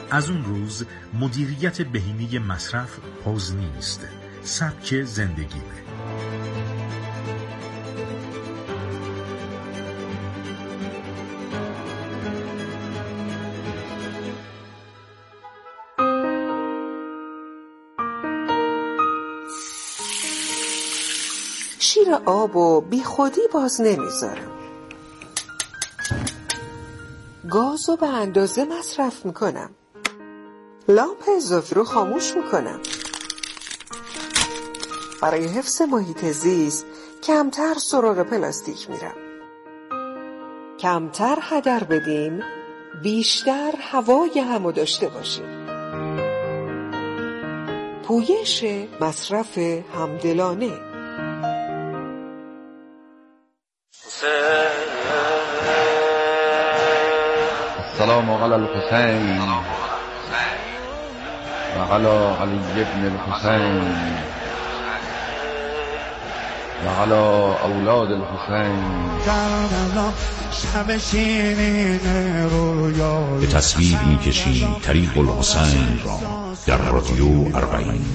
از اون روز مدیریت بهینه مصرف حوز نیست، سبک زندگیه. شیر آب و بی خودی باز نمیذارم. گازو به اندازه مصرف میکنم. لامپ اضافی رو خاموش میکنم. برای حفظ محیط زیست کمتر سراغ پلاستیک میرم. کمتر هدر بدیم، بیشتر هوای همو داشته باشیم. پویش مصرف همدلانه. السلام علی الحسین و علی علی ابن الحسین و علی اولاد الحسین. به تصویر می‌کشیم طریق الحسین را در رادیو اربعین.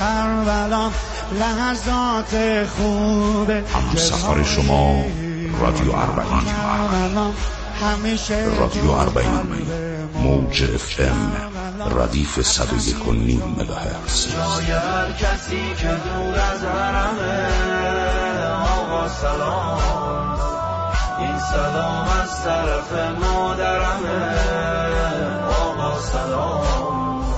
همسفر شما رادیو اربعین. رادیو اربعین، موج FM، ردیف 101.9 مگاهرتز. هر کسی که دور از حرمه، آقا سلام، این سلام از طرف مادرمه، آقا سلام.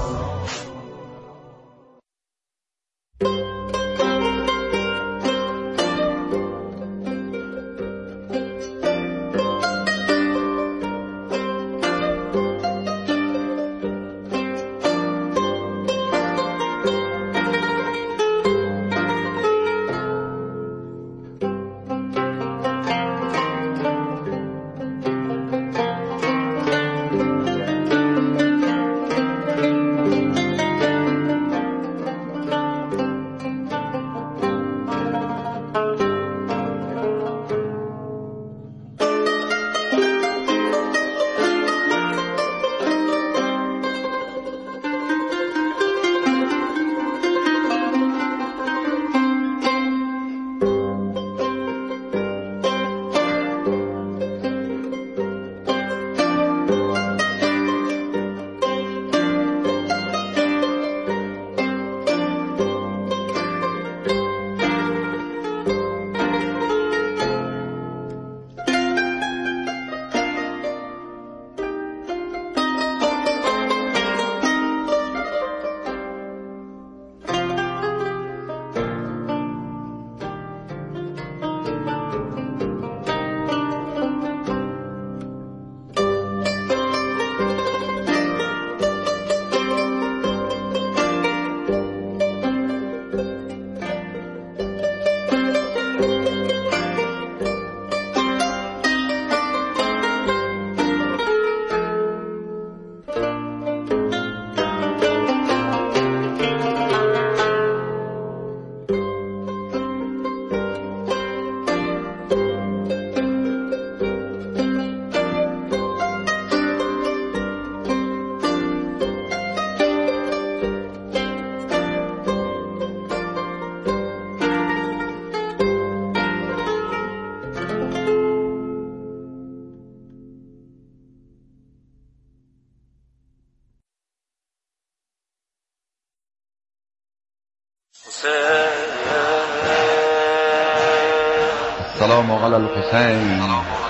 السلام علی الحسین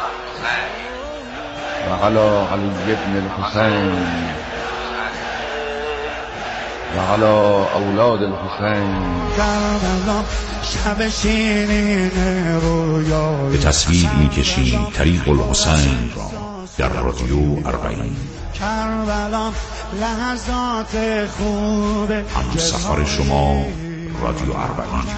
و علی علی ابن الحسین و علی اولاد الحسین. به تصویر می‌کشیم طریق الحسین را در رادیو اربعین. همسفر شما رادیو اربعین.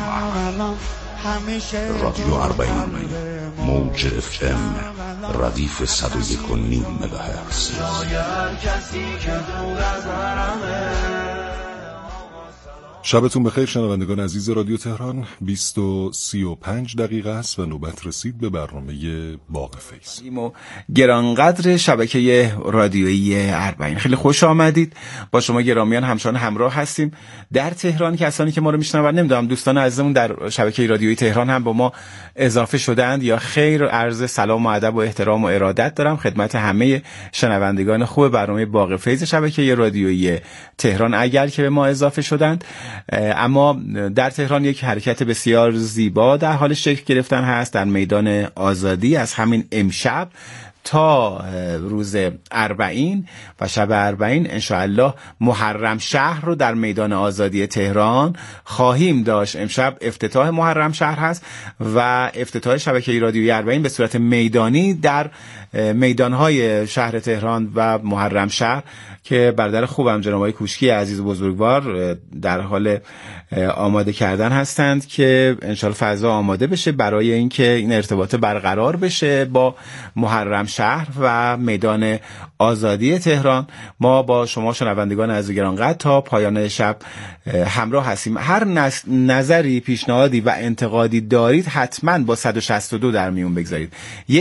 رادیو اربعین، موج FM، ردیف 101.9 مگاهرتز. هر کسی که دور از حرمه، آقا سلام. شبتون بخیر شنوندگان عزیز رادیو تهران. 20:35 است و نوبت رسید به برنامه باغ فیض. گرانقدر شبکه رادیویی اربعین، خیلی خوش آمدید. با شما گرامیان همچنان همراه هستیم در تهران. کسانی که ما رو میشنون، نمیدونم دوستان عزیزمون در شبکه رادیویی تهران هم با ما اضافه شدند یا خیر، عرض سلام و ادب و احترام و ارادت دارم خدمت همه شنوندگان خوب برنامه باغ فیض شبکه رادیویی تهران اگر که به ما اضافه شدند. اما در تهران یک حرکت بسیار زیبا در حال شکل گرفتن هست در میدان آزادی. از همین امشب تا روز اربعین و شب اربعین انشاءالله محرم شهر رو در میدان آزادی تهران خواهیم داشت. امشب افتتاح محرم شهر هست و افتتاح شبکه رادیویی اربعین به صورت میدانی در میدانهای شهر تهران و محرم شهر که برادر خوبم جناب آقای کوشکی عزیز و بزرگوار در حال آماده کردن هستند که انشالله فضا آماده بشه برای اینکه این ارتباط برقرار بشه با محرم شهر و میدان آزادی تهران. ما با شما شنوندگان عزیز گرانقدر تا پایان شب همراه هستیم. هر نظری، پیشنهادی و انتقادی دارید حتما با 162 در میون بگذارید.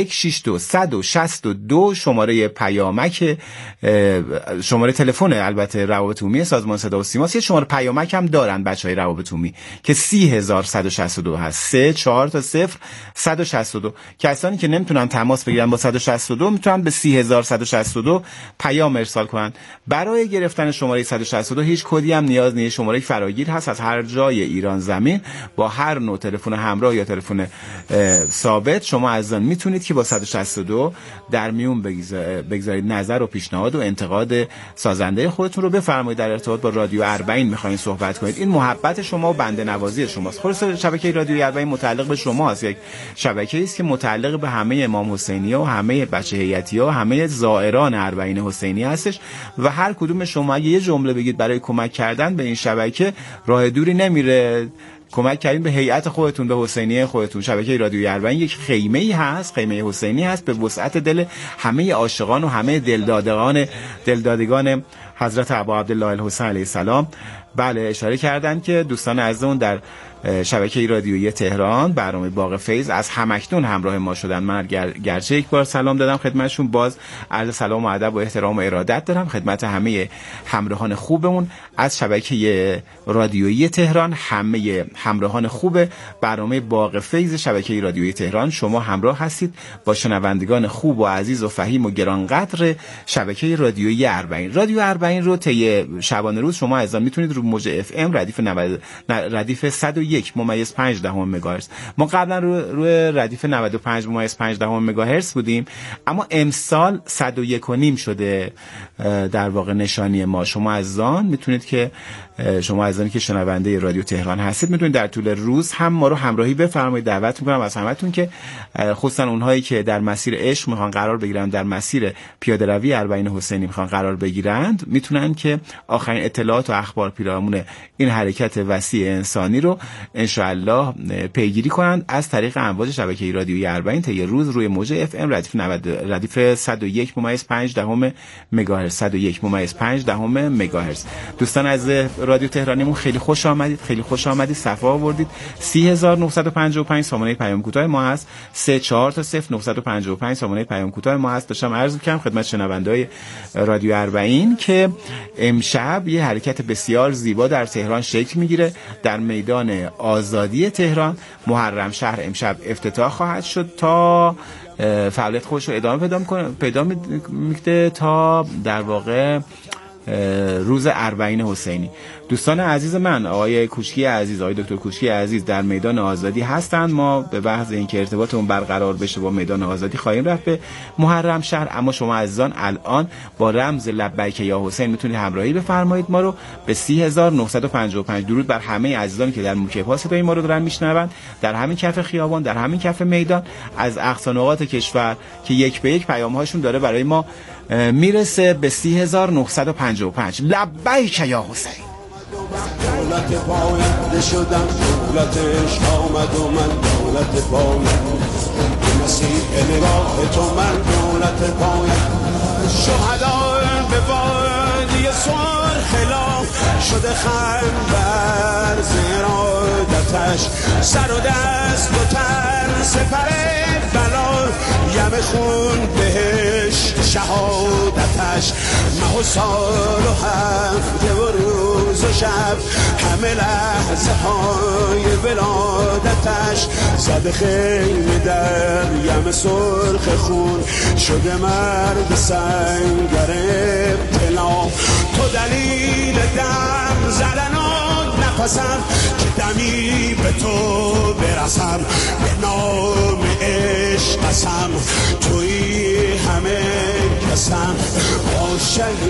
162 شماره پیامک، شماره تلفن البته روابط عمومی سازمان صدا و سیما. یه شماره پیامک هم دارن بچهای روابط عمومی که 30162 هست. 34 تا 0 162. کسانی که نمیتونن تماس بگیرن با 162 میتونن به 30162 پیام ارسال کنن. برای گرفتن شماره 162 هیچ کدی هم نیاز نیست. شماره فراگیر هست از هر جای ایران زمین با هر نوع تلفن همراه یا تلفن ثابت شما عزیزان میتونید که با 162 در میون بگذارید نظر و پیشنهاد و انتقاد سازنده خودتون رو بفرمایید. در ارتباط با رادیو اربعین میخواین صحبت کنید. این محبت شما و بنده نوازی شماست. خلاص شبکه رادیویی اربعین متعلق به شماست. یک شبکه‌ای است که متعلق به همه امام حسینی‌ها و همه بچه هیئتی‌ها و همه زائران اربعین حسینی هستش و هر کدوم شما اگه یه جمله بگید برای کمک کردن به این شبکه راه دوری نمیره. کمک کردین به هیئت خودتون، به حسینیه خودتون. شبکه رادیویی اربعین یک خیمه‌ای هست، خیمه حسینی هست به وسعت دل همه عاشقان و همه دلدادگان حضرت ابا عبدالله الحسین علیه السلام. بله، اشاره کردن که دوستان عزیزمون در شبکه رادیویی تهران برنامه باغ فیض از همکنون همراه ما شدن. من گرچه یک بار سلام دادم خدمتشون، باز عرض سلام و ادب و احترام و ارادت دارم خدمت همه همراهان خوبمون از شبکه رادیویی تهران، همه همراهان خوب برنامه باغ فیض شبکه رادیویی تهران. شما همراه هستید با شنوندگان خوب و عزیز و فهیم و گرانقدر شبکه رادیویی اربعین. رادیو اربعین رو طی شبانه روز شما عزیزان میتونید رو موج اف ام ردیف 101.5 مگاهرتز. ما قبلا روی ردیف 95.5 مگاهرتز بودیم، اما امسال 101.5 شده در واقع نشانی ما. شما عزیزان میتونید که شما عزیزانی که شنونده رادیو تهران هستید میتونید در طول روز هم ما رو همراهی بفرمایید. دعوت میکنم از همتون که خصوصا اونهایی که در مسیر عشق میخوان قرار بگیرن، در مسیر پیاده روی اربعین حسینی میخوان قرار بگیرند، میتونن که آخرین اطلاعات و اخبار پیرامون این حرکت وسیع انسانی رو انشاءالله پیگیری کنند از طریق امواج شبکه رادیویی اربعین طی روز روی موج اف ام ردیف 101.5 مگاهرتز 101.5 مگاهرتز. دوستان از رادیو تهرانیمون خیلی خوش آمدید، صفا آوردید. 30955 سامانه پیام کوتاه ما هست. 34 تا 0 955 سامانه پیام کوتاه ما هست. داشتم عرض می‌کردم خدمت شنونده‌های رادیو اربعین که امشب یه حرکت بسیار زیبا در تهران شکل میگیره. در میدان آزادی تهران محرم شهر امشب افتتاح خواهد شد تا فعالیت خودش رو ادامه پیدا میده تا در واقع روز اربعین حسینی. دوستان عزیز من، آقای کوشکی عزیز، آقای دکتر کوشکی عزیز در میدان آزادی هستند. ما به بحث اینکه ارتباطمون برقرار بشه با میدان آزادی خواهیم رفت به محرم شهر، اما شما عزیزان الان با رمز لبیک یا حسین میتونید همراهی بفرمایید ما رو به 30955. درود بر همه عزیزانی که در موکب‌ها صدای ما رو دارن میشنوند، در همین کف خیابان، در همین کف میدان، از اقصا نقاط کشور که یک به یک پیام‌هاشون داره برای ما میرسه به 30955. لبیک یا حسین. دولت پاینده شدم، دولت عشق آمد و من دولت پاینده، مسیح نگاه تو من دولت پاینده. شهدا به وادی سرخ خلاف شده خنبر آتش، سر و دست و تن سپر بلا، یم خون بهش شهادتش، ماه و سال و هفته و روز و شب، همه لحظه های ولادتش، زده خیمه در یم سرخ خون، شده مرد سنگر ابتلا. تو دلیل دم زدن و نفسم که دمی به تو برسم، به نام عشق قسم توی همه کسم، با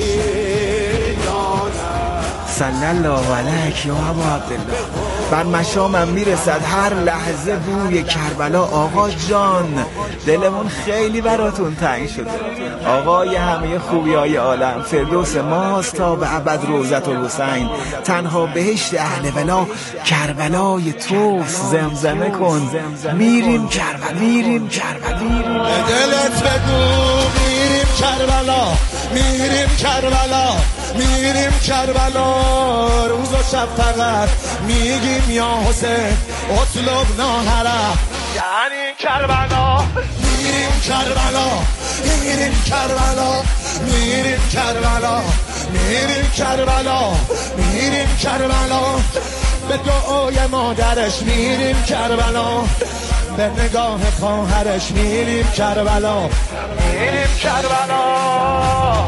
شهیدانم. صلی الله علیک یا ابا عبدالله. بر مشامم میرسد هر لحظه بوی کربلا. آقا جان دلمون خیلی براتون تنگ شده. آقای همه خوبی های عالم، فردوس ماست تا به ابد روضت الحسین، تنها بهشت اهل ولا کربلای توست. زمزمه کن میریم کربلا، میریم کربلا، میریم. دلت بگو میریم کربلا، میریم کربلا، میریم کربلا. روز و شب فقط میگیم یا حسین اطلب ناهره، یعنی کربلا. میریم کربلا، میریم کربلا، میریم کربلا، میریم کربلا، میریم کربلا. به دعای مادرش میریم کربلا، به نگاه خواهرش میریم کربلا، میریم کربلا.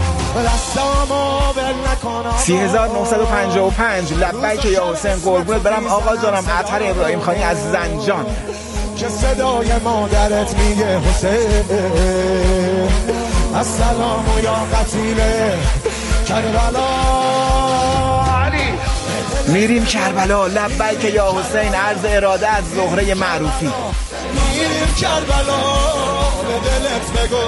3955 لبیک یا حسین، قربونت برم آقا جانم. عطر ابراهیم خانی از زنجان. که صدای مادرت میگه حسین السلام یا قتیل کربلا. میریم کربلا، لبیک یا حسین. عرض اراده از زهره معروفی. میریم کربلا، به دلت بگو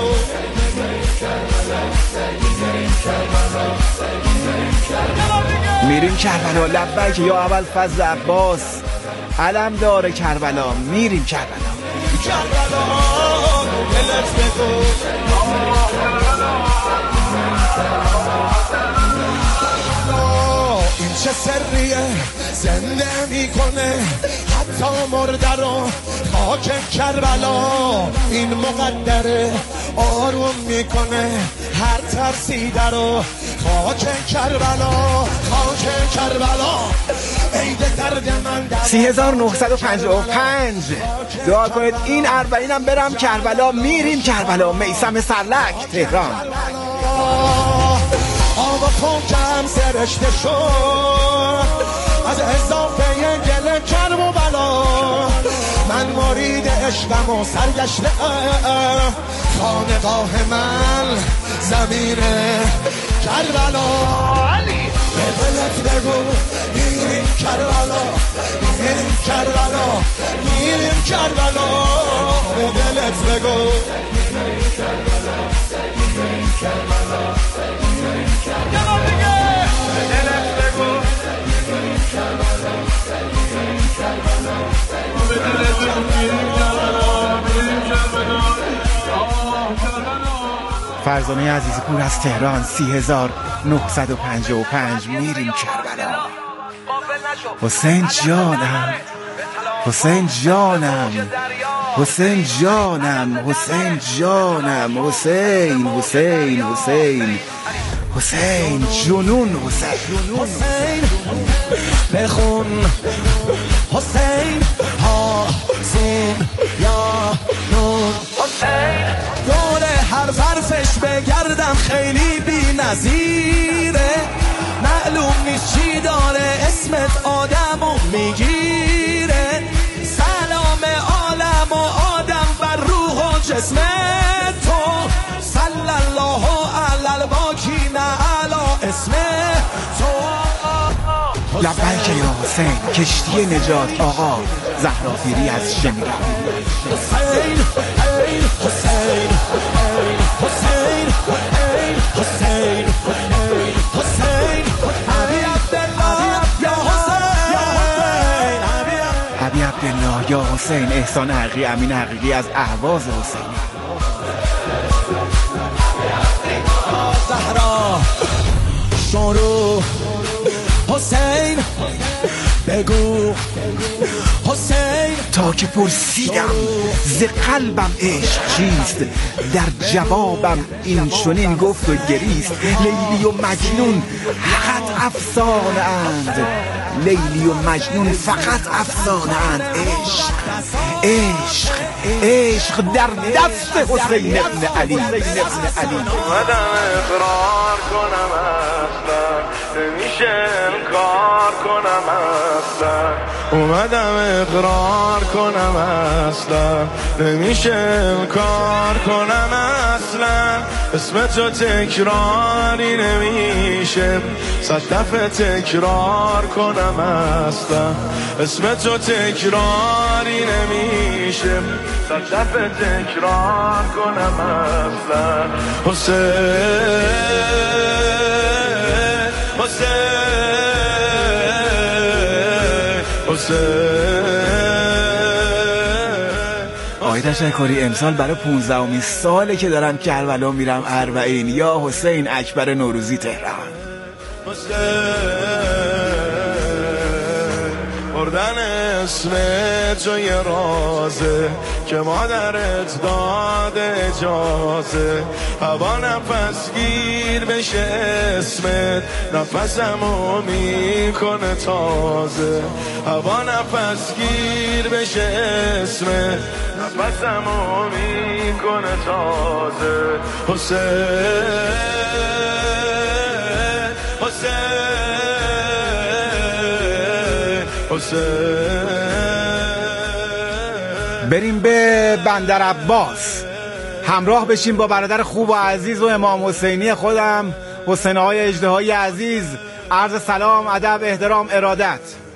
میریم کربلا، لبیک یا اول فضل عباس. علم داره کربلا، میریم کربلا. کربلا، دلت بگو این چه سریه زنده میکنه حتی مرده رو خاک کربلا. این مقدره آروم میکنه هر ترسیده رو خاک کربلا، خاک کربلا. عید درد من 3955 دعا کنید این اربعینم برم کربلا. میریم کربلا. میثم سرلک، تهران. آوا پنکم سرشته شد از اضافه گل کرب و بلا. من مرید عشقم و سرگشته، خانقاه من زمین کربلا. به دلت بگو میریم کربلا، میریم کربلا، میریم کربلا. به دلت بگو میریم کربلا، میریم کربلا، میریم کربلا. به دلت بگو میریم کربلا، میریم کربلا، به دلت بگو میریم کربلا، میریم کربلا. فرزانه عزیزی پور از تهران 3955 میریم کربلا. حسین جانم، حسین جانم، حسین جانم، حسین جانم، حسین حسین حسین حسین جنون، حسین حسین بخون حسین ها سین یا نون. حسین دور هر ظرفش بگردم خیلی بی نظیره، معلوم نیست چی داره اسمت آدمو میگیره. سلام عالم و آدم بر روح و جسم تو، صلی الله علی الباکی نه علی اسم تو. لبیک یا حسین، کشتی نجات آقا زهرافیری از شمیران. حسین حسین حسین حسین حسین حسین علی عبدالله یا حسین، علی عبدالله یا حسین. احسان حقیقی، امین حقیقی از اهواز حسینی. زهرا شروع حسین به بگو حسین. تا که پرسیدم ز قلبم عشق چیست، در جوابم این چنین گفت و گریست. لیلی و مجنون فقط افسانه اند، لیلی و مجنون فقط افسانه اند. عشق عشق عشق در دست حسین ابن علی. اومدم اقرار کنم اصلا نمیشه انکار کنم اصلا، اومدم اقرار کنم اصلا نمیشه انکار کنم اصلا. اسم تو تکراری نمیشه، صد دفعه تکرار کنم اصلا. اسم تو تکراری نمیشه، صد دفعه تکرار کنم اصلا. حسین حسین حسین. آقای تشکری، امسال برای 15مین ساله که دارم کربلا میرم اربعین. یا حسین اکبر نوروزی تهران. بردن اسم تو یه رازه که مادرت داده اجازه. هوا نفس گیر بشه اسمت، نفسمو میکنه تازه. هوا نفس گیر بشه اسمت، نفسمو میکنه تازه. حسین حسین بریم به بندر عباس همراه بشیم با برادر خوب و عزیز و امام حسینی خودم، حسین آقای اژدهایی عزیز. عرض سلام، ادب، احترام، ارادت.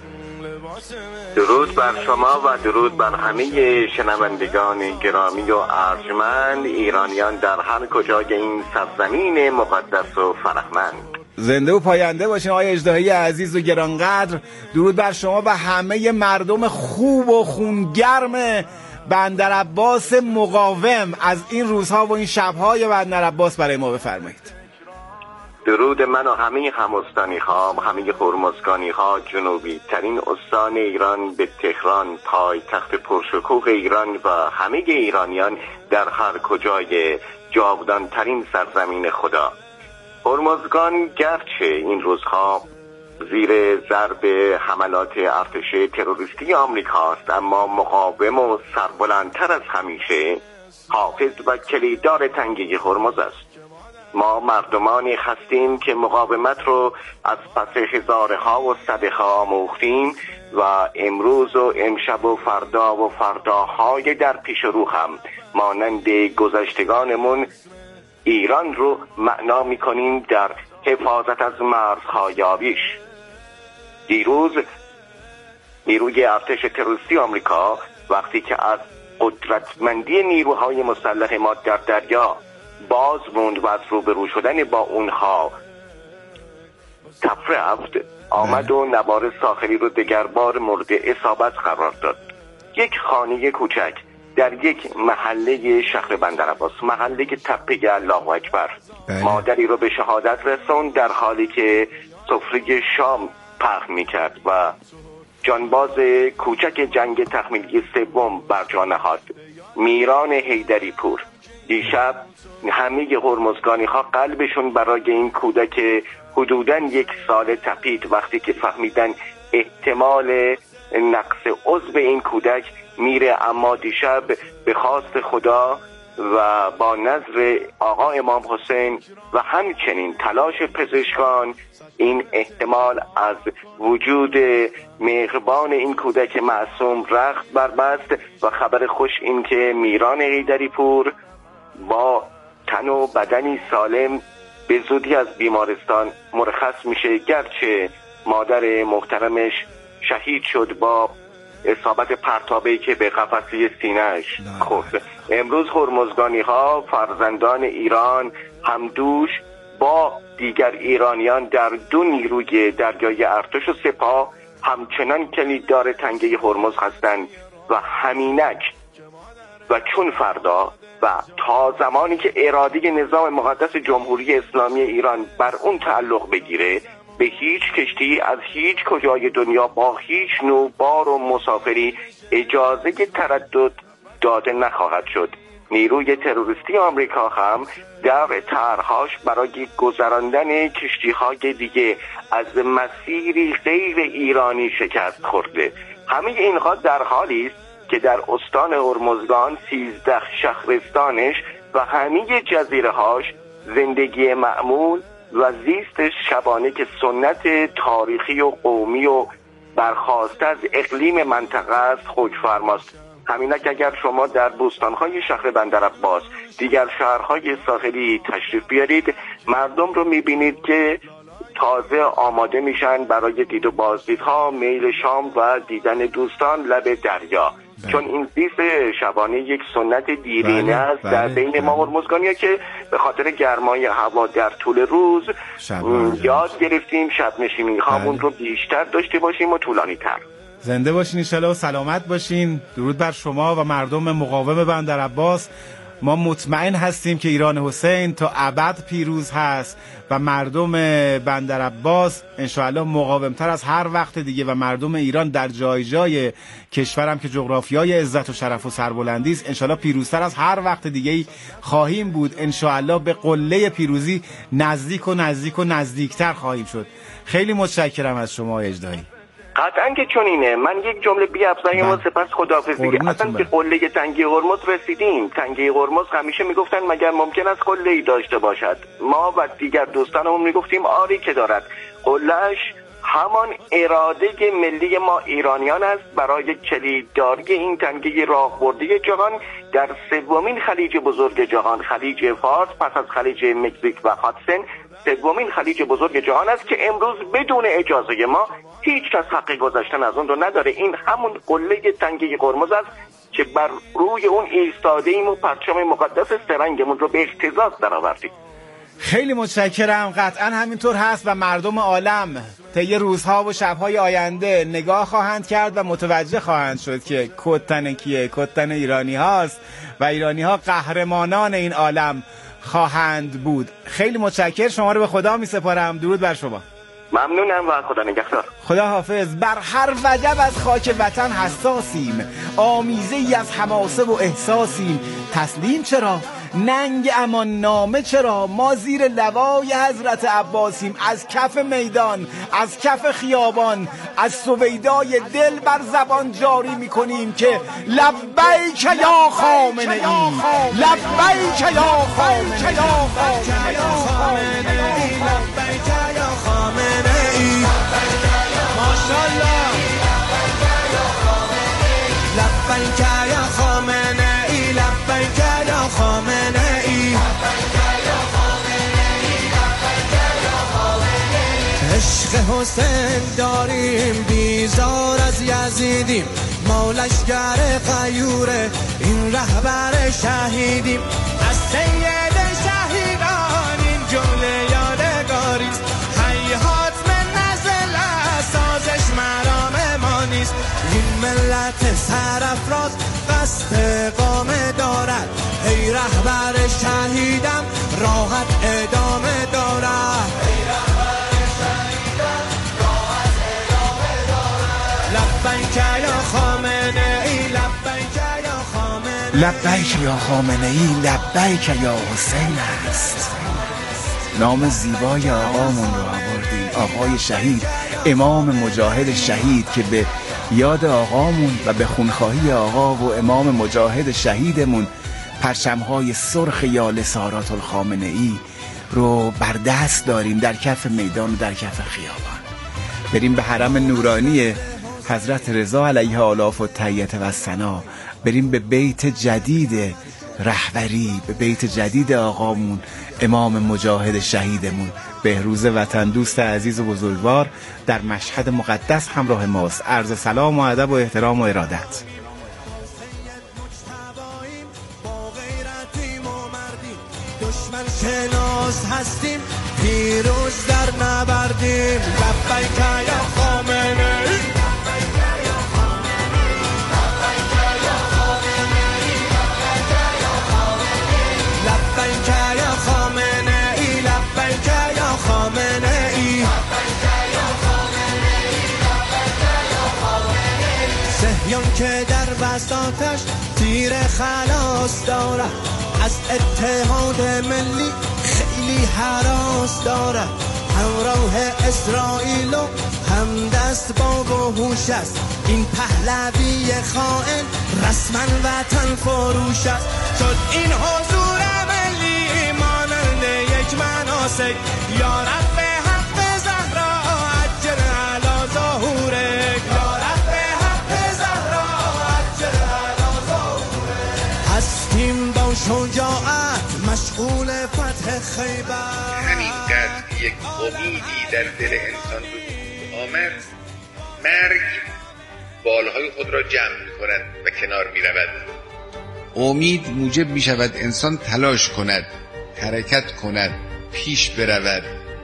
درود بر شما و درود بر همه شنوندگان گرامی و ارجمند ایرانیان در هر کجای این سرزمین مقدس و فرهمند. زنده و پاینده باشین آقای اژدهایی عزیز و گرانقدر. درود بر شما و همه مردم خوب و خونگرم بندر عباس مقاوم. از این روزها و این شبهای بندر عباس برای ما بفرمایید. درود من و همه همستانی ها و همه هرمزگانی ها، جنوبی ترین استان ایران به تهران، پایتخت پرشکوه ایران و همه ایرانیان در هر کجای جاودان ترین سرزمین خدا. هرمزگان گرچه این روزها زیر ضرب حملات ارتش تروریستی آمریکاست، اما مقاوم و سربلندتر از همیشه حافظ و کلیددار تنگه هرمز است. ما مردمانی هستیم که مقاومت رو از پس هزارها و صدها آموختیم و امروز و امشب و فردا و فرداهای در پیش رو هم مانند گذشتگانمون ایران رو معنا می‌کنیم در حفاظت از مرزهای آبیش. دیروز نیروی ارتش تروریستی آمریکا وقتی که از قدرتمندی نیروهای مسلح ما در دریا باز موند و از روبرو شدن با اونها تفرفت، آمد و نوار ساحلی رو دگربار مورد اصابت قرار داد. یک خانه کوچک در یک محله شهر بندر عباس، محله که تپه الله اکبر، مادری رو به شهادت رسوند در حالی که سفره شام پخت میکرد و جانباز کوچک جنگ تحمیلی سوم بر جا نهاد، میران حیدری پور. دیشب همه هرمزگانی ها قلبشون برای این کودک حدوداً 1 ساله تپید وقتی که فهمیدن احتمال نقص عضو این کودک میره، اما دیشب به خواست خدا و با نظر آقا امام حسین و همچنین تلاش پزشکان این احتمال از وجود مهربان این کودک معصوم رخت بربست و خبر خوش این که میران حیدری پور با تن و بدنی سالم به زودی از بیمارستان مرخص میشه، گرچه مادر محترمش شهید شد با اصابت پرتابه‌ای که به قفسه سینه‌اش خورد. امروز هرمزگانی ها فرزندان ایران همدوش با دیگر ایرانیان در 2 نیروی دریایی ارتش و سپاه همچنان کلیددار تنگه هرمز هستند و همینک و چون فردا و تا زمانی که اراده نظام مقدس جمهوری اسلامی ایران بر اون تعلق بگیره به هیچ کشتی از هیچ کجای دنیا با هیچ نوع بار و مسافری اجازه تردد داده نخواهد شد. نیروی تروریستی آمریکا هم در طرح‌هاش برای گذراندن کشتی‌های دیگه از مسیری غیر ایرانی شکست خورده. همه اینها در حالی است که در استان هرمزگان 13 شهرستانش و همه جزیره‌هاش زندگی معمول و زیست شبانه که سنت تاریخی و قومی و برخاسته از اقلیم منطقه است خودفرماست. همینک اگر شما در بوستان‌های شهر بندرعباس دیگر شهرهای ساحلی تشریف بیارید، مردم رو می‌بینید که تازه آماده میشن برای دید و بازدیدها، میل شام و دیدن دوستان لب دریا. چون این زیست شبانه یک سنت دیرینه است در بین ما هرمزگانی‌ها که به خاطر گرمای هوا در طول روز یاد گرفتیم شب نشینی هامون رو بیشتر داشته باشیم و طولانی تر. زنده باشین انشالله و سلامت باشین. درود بر شما و مردم مقاوم بندرعباس. ما مطمئن هستیم که ایران حسین تا ابد پیروز هست و مردم بندرعباس انشاءالله مقاومتر از هر وقت دیگه و مردم ایران در جای جای کشورم که جغرافیای عزت و شرف و سربلندی است انشاءالله پیروزتر از هر وقت دیگه خواهیم بود. انشاءالله به قله پیروزی نزدیک و نزدیک و نزدیکتر خواهیم شد. خیلی متشکرم از شما اجدایی. قطعاً که چنینه. من یک جمله بی‌افزایم و سپس خداحافظی. اصلا که قله تنگی هرمز رسیدیم. تنگی هرمز همیشه میگفتن مگر ممکن است قله‌ای داشته باشد. ما و دیگر دوستانمون میگفتیم آری که دارد. قله‌اش همان اراده ملی ما ایرانیان است برای کلیدداری این تنگی راهبردی جهان در سومین خلیج بزرگ جهان، خلیج فارس پس از خلیج مکزیک و هادسن سومین خلیج بزرگ جهان است که امروز بدون اجازه ما هیچ کس حق گذشتن از اون رو نداره. این همون قله تنگی هرمز است که بر روی اون ایستاده ایم و پرچم مقدس سرنگمون رو به اهتزاز درآوردیم. خیلی متشکرم. قطعا همینطور هست و مردم عالم طی روزها و شبهای آینده نگاه خواهند کرد و متوجه خواهند شد که کتن کیه؟ کتن ایرانی هاست و ایرانی ها قهرمانان این عالم خواهند بود. خیلی متشکر. شما رو به خدا می سپارم. درود بر شما. ممنونم و خدا نگهدار. خدا حافظ. بر هر وجب از خاک وطن حساسیم، آمیزه ای از حماسه و احساسیم. تسلیم چرا؟ ننگ امان نامه چرا؟ ما زیر لوای حضرت عباسیم. از کف میدان، از کف خیابان، از سویدای دل بر زبان جاری میکنیم که لبیک یا خامنه ای، لبیک یا خامنه ای، لبیک یا خامنه ای، ماشاءالله لبیک یا خامنه ای، لبیک یا خامنه ای، عشق حسین داریم بیزار از یزیدیم، ما لشگر غیور این رهبر شهیدیم، از سید شهیدان این جمله یادگاریست، حیات من نزل سازش مرام ما نیست، این ملت سرافراز قصد اقامه دارد، ای رهبر شهیدم راحت ادامه دارد، ای رهبر شهیدم راحت ادامه دارد، لبیک یا خامنه ای، لبیک یا خامنه، لبیک یا خامنه ای، لبیک یا حسین است. نام زیبای آقامون رو آوردیم، آقای شهید، امام مجاهد شهید که به یاد آقامون و به خونخواهی آقا و امام مجاهد شهیدمون پرچم‌های سرخ یال سارات الخامنه ای رو بر دست داریم در کف میدان و در کف خیابان. بریم به حرم نورانی حضرت رضا علیه آلاف و تحیت و ثنا، بریم به بیت جدید رهبری، به بیت جدید آقامون امام مجاهد شهیدمون بهروز وطن دوست عزیز و بزرگوار در مشهد مقدس همراه ماست. عرض سلام و ادب و احترام و ارادت. دشمن شناس هستیم، پیروز در نبردیم، لبیک یا خامنه ای، لبیک یا خامنه ای، لبیک یا خامنه ای، بیان که در بساطش تیر خلاص داره، از اتحاد ملی خیلی هراس داره، همراه اسرائیل و هم دست با وحوش است، این پهلوی خائن رسما وطن فروش است. شد این حضور ملی مانند یک مناسک، یا رب حق زهرا عجل علی ظهورک، یا رب حق زهرا عجل علی ظهورک. هستیم با شجاعت مشغول فتح خیبر. همینقدر یک امیدی در دل انسان وجود آمد، مرگ بالهای خود را جمع می کند و کنار می رود. امید موجب می شود انسان تلاش کند، حرکت کند، پیش برود،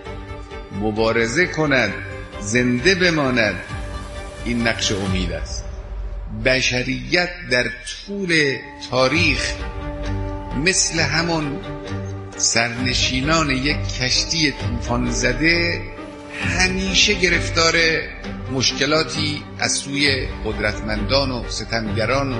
مبارزه کند، زنده بماند. این نقش امید است. بشریت در طول تاریخ مثل همون سرنشینان یک کشتی طوفان زده همیشه گرفتار مشکلاتی از سوی قدرتمندان و ستمگران و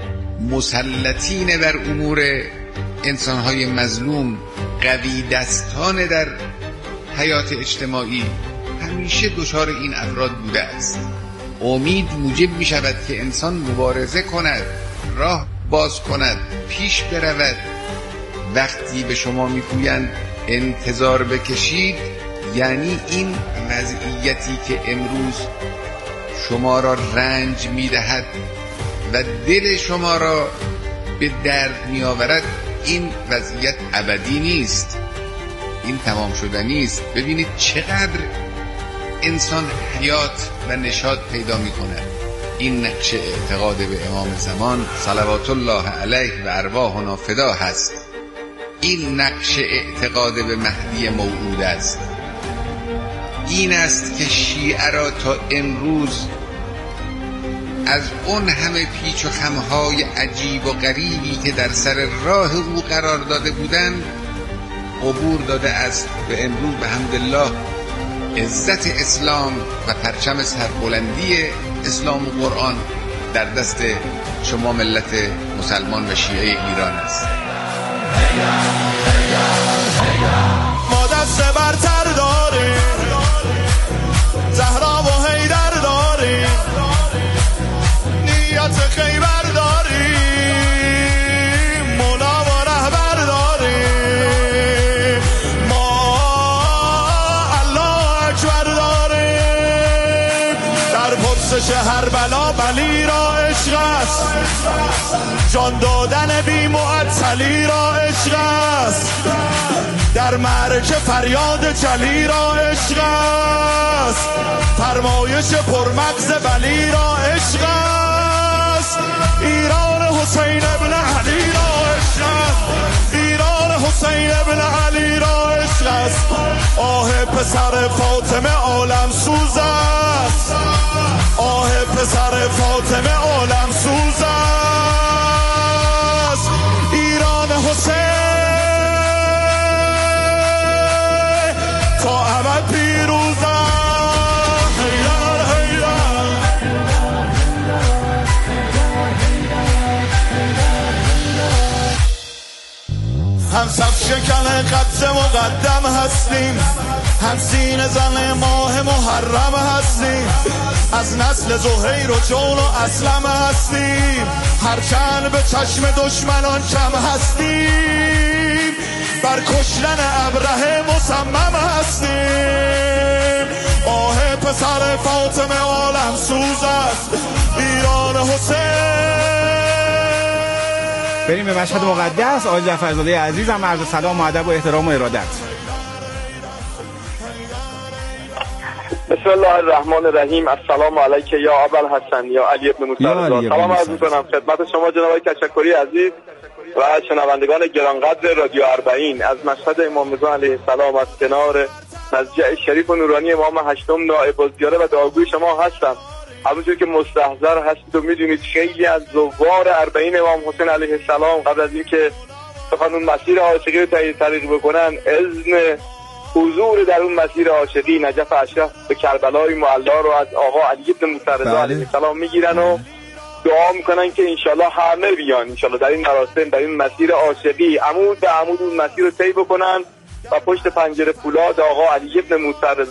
مسلطین بر امور انسانهای مظلوم، قوی دستان در حیات اجتماعی، همیشه دچار این افراد بوده است. امید موجب می شود که انسان مبارزه کند، راه باز کند، پیش برود. وقتی به شما میگویند انتظار بکشید، یعنی این وضعیتی که امروز شما را رنج میدهد و دل شما را به درد میآورد، این وضعیت ابدی نیست، این تمام شدنی است. ببینید چقدر انسان حیات و نشاط پیدا می کند. این نقش اعتقاد به امام زمان صلوات الله علیه و ارواحنا فدا هست. این نقش اعتقاد به مهدی موعود است. این است که شیعه را تا امروز از اون همه پیچ و خمهای عجیب و غریبی که در سر راه او قرار داده بودند عبور داده است و امروز به حمدالله عزت اسلام و پرچم سربلندی اسلام و قرآن در دست شما ملت مسلمان و شیعه ایران است. ما دست برتر داریم، زهرا و حیدر داریم، نیت خیبر داریم، مولا و رهبر داریم، ما الله اکبر داریم. در پرسش هر بلا بلی را عشق است، جان دادن بی معطلی را عشق است، در معرکه فریاد جلی را عشق است، فرمایش پرمغز بلی را عشق است. ایران حسین ابن علی را عشق است، ایران حسین ابن علی را عشق است. آه پسر فاطمه عالم سوز است، آه پسر فاطمه عالم سوز است. ایران حسین تا ابد پیروز است. حیدر حیدر هم صف شکن قدس مقدم هستیم، هم سینه زن ماه محرم هستیم، از نسل زهیر و جون و اسلم هستیم، هرچند به چشم دشمنان کم هستیم، بر کشتن ابرهه مصمم هستیم. آه پسر فاطمه عالم سوز است، ایران حسین. بریم به مشهد مقدس. آقای جعفرزاده عزیزم عرض سلام و ادب و احترام و ارادت. بسم الله الرحمن الرحیم. السلام علیک یا ابوالحسن یا علی ابن موسی رضا. سلام عرض می‌کنم خدمت شما جناب کچکوری عزیز و شنوندگان گرانقدر رادیو 40 از مشهد امام رضا علیه السلام، از کنار مسجد شریف و نورانی امام هشتم نائب الزیاره و دعاگوی شما هستم. همونجور که مستحضر هستید و میدونید خیلی از زوار 40 امام حسین علیه السلام قبل از اینکه بخوان اون مسیر عاشقی رو طریق بکنن، اذن حضور در اون مسیر عاشقی نجف اشرف به کربلای معلا رو از آقا علی بن موسی رضا علیه السلام میگیرن و دعا میکنن که انشالله همه بیان انشالله در این مراسم، در این مسیر عاشقی عمود به عمود اون مسیر رو طی بکنن و پشت پنجره فولاد آقا علی ابن موسی